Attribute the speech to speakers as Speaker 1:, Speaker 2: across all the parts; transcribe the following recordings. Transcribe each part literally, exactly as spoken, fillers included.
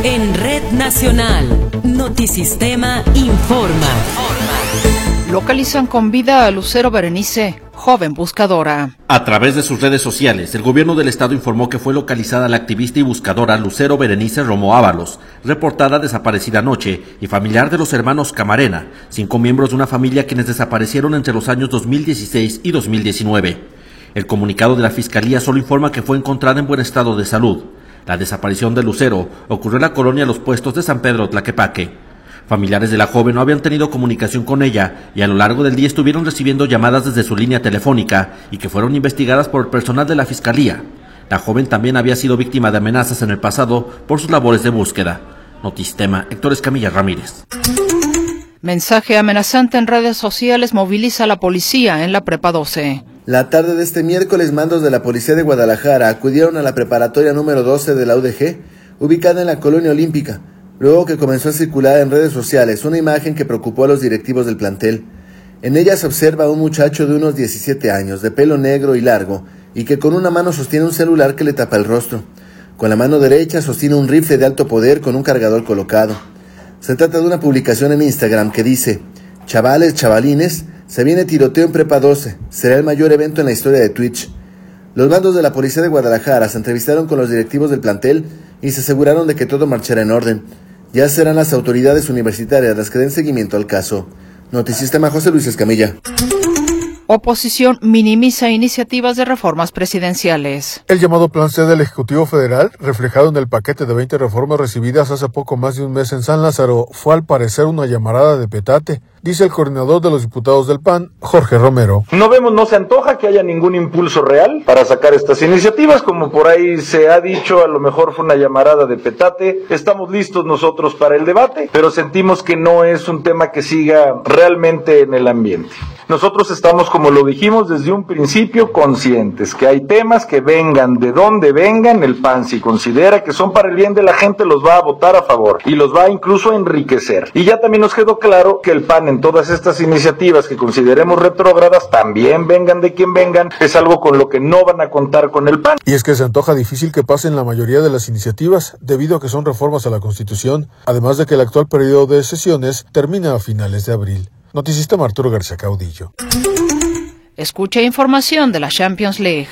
Speaker 1: En Red Nacional, Notisistema informa.
Speaker 2: Localizan con vida a Lucero Berenice, joven buscadora.
Speaker 3: A través de sus redes sociales, el gobierno del estado informó que fue localizada la activista y buscadora Lucero Berenice Romo Ábalos, reportada desaparecida anoche y familiar de los hermanos Camarena, cinco miembros de una familia quienes desaparecieron entre los años dos mil dieciséis y dos mil diecinueve. El comunicado de la Fiscalía solo informa que fue encontrada en buen estado de salud. La desaparición de Lucero ocurrió en la colonia Los Puestos de San Pedro Tlaquepaque. Familiares de la joven no habían tenido comunicación con ella y a lo largo del día estuvieron recibiendo llamadas desde su línea telefónica y que fueron investigadas por el personal de la Fiscalía. La joven también había sido víctima de amenazas en el pasado por sus labores de búsqueda. Notisistema, Héctor Escamilla Ramírez.
Speaker 2: Mensaje amenazante en redes sociales moviliza a la policía en la Prepa doce.
Speaker 4: La tarde de este miércoles, mandos de la Policía de Guadalajara acudieron a la preparatoria número doce de la U D G, ubicada en la Colonia Olímpica, luego que comenzó a circular en redes sociales una imagen que preocupó a los directivos del plantel. En ella se observa a un muchacho de unos diecisiete años, de pelo negro y largo, y que con una mano sostiene un celular que le tapa el rostro. Con la mano derecha sostiene un rifle de alto poder con un cargador colocado. Se trata de una publicación en Instagram que dice: chavales, chavalines, se viene tiroteo en Prepa doce, será el mayor evento en la historia de Twitch. Los mandos de la Policía de Guadalajara se entrevistaron con los directivos del plantel y se aseguraron de que todo marchará en orden. Ya serán las autoridades universitarias las que den seguimiento al caso. Notisistema, José Luis Escamilla.
Speaker 2: Oposición minimiza iniciativas de reformas presidenciales.
Speaker 5: El llamado Plan C del Ejecutivo Federal, reflejado en el paquete de veinte reformas recibidas hace poco más de un mes en San Lázaro, fue al parecer una llamarada de petate, dice el coordinador de los diputados del P A N, Jorge Romero.
Speaker 6: No vemos, no se antoja que haya ningún impulso real para sacar estas iniciativas, como por ahí se ha dicho, a lo mejor fue una llamarada de petate. Estamos listos nosotros para el debate, pero sentimos que no es un tema que siga realmente en el ambiente. Nosotros estamos, como lo dijimos desde un principio, conscientes que hay temas que vengan de donde vengan, el P A N si considera que son para el bien de la gente, los va a votar a favor y los va incluso a enriquecer. Y ya también nos quedó claro que el P A N en todas estas iniciativas que consideremos retrógradas, también vengan de quien vengan, es algo con lo que no van a contar con el P A N.
Speaker 5: Y es que se antoja difícil que pasen la mayoría de las iniciativas, debido a que son reformas a la Constitución, además de que el actual periodo de sesiones termina a finales de abril. Notisistema, Arturo García Caudillo.
Speaker 2: Escucha información de la Champions League.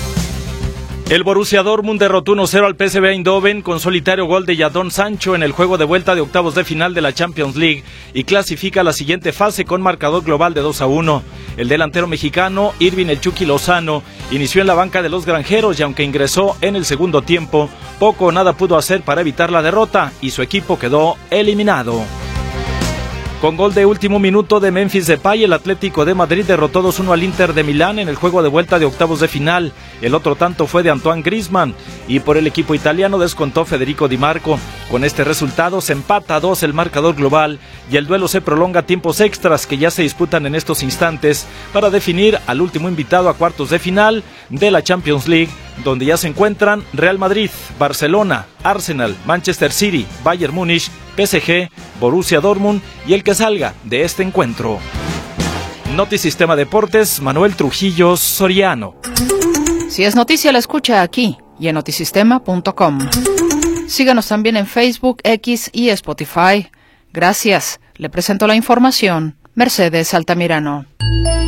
Speaker 7: El Borussia Dortmund derrotó uno cero al P S V Eindhoven con solitario gol de Jadon Sancho en el juego de vuelta de octavos de final de la Champions League y clasifica a la siguiente fase con marcador global de dos a uno. El delantero mexicano Irving El Chucky Lozano inició en la banca de los granjeros y aunque ingresó en el segundo tiempo, poco o nada pudo hacer para evitar la derrota y su equipo quedó eliminado. Con gol de último minuto de Memphis Depay, el Atlético de Madrid derrotó dos uno al Inter de Milán en el juego de vuelta de octavos de final. El otro tanto fue de Antoine Griezmann y por el equipo italiano descontó Federico Di Marco. Con este resultado se empata a dos el marcador global y el duelo se prolonga a tiempos extras que ya se disputan en estos instantes para definir al último invitado a cuartos de final de la Champions League, donde ya se encuentran Real Madrid, Barcelona, Arsenal, Manchester City, Bayern Múnich, P S G, Borussia Dortmund y el que salga de este encuentro. Notisistema Deportes, Manuel Trujillo Soriano.
Speaker 2: Si es noticia, la escucha aquí y en notisistema punto com. Síganos también en Facebook, X y Spotify. Gracias. Le presento la información, Mercedes Altamirano.